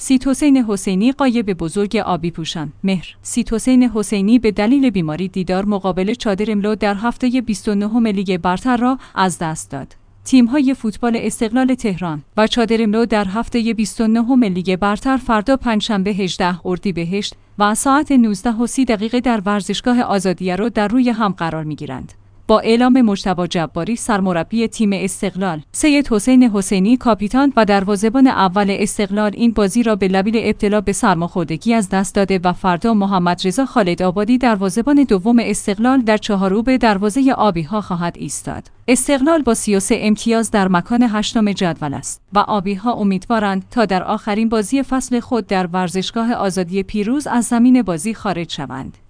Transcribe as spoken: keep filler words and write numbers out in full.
سید حسین حسینی غایب بزرگ آبی پوشان. مهر. سید حسین حسینی به دلیل بیماری دیدار مقابل چادر املو در هفته بیست و نهم لیگ برتر را از دست داد. تیم‌های فوتبال استقلال تهران و چادر املو در هفته بیست و نهم لیگ برتر فردا پنجشنبه هجدهم اردیبهشت و ساعت نوزده و سی دقیقه در ورزشگاه آزادیه رو در روی هم قرار می‌گیرند. با اعلام مجتبی جباری سرمربی تیم استقلال، سید حسین حسینی کاپیتان و دروازه‌بان اول استقلال این بازی را به دلیل ابتلا به سرماخوردگی از دست داده و فردا محمد رضا خالد آبادی دروازه‌بان دوم استقلال در چهاررو دروازه آبی‌ها خواهد ایستاد. استقلال با سی و سه امتیاز در مکان هشتم جدول است و آبی‌ها امیدوارند تا در آخرین بازی فصل خود در ورزشگاه آزادی پیروز از زمین بازی خارج شوند.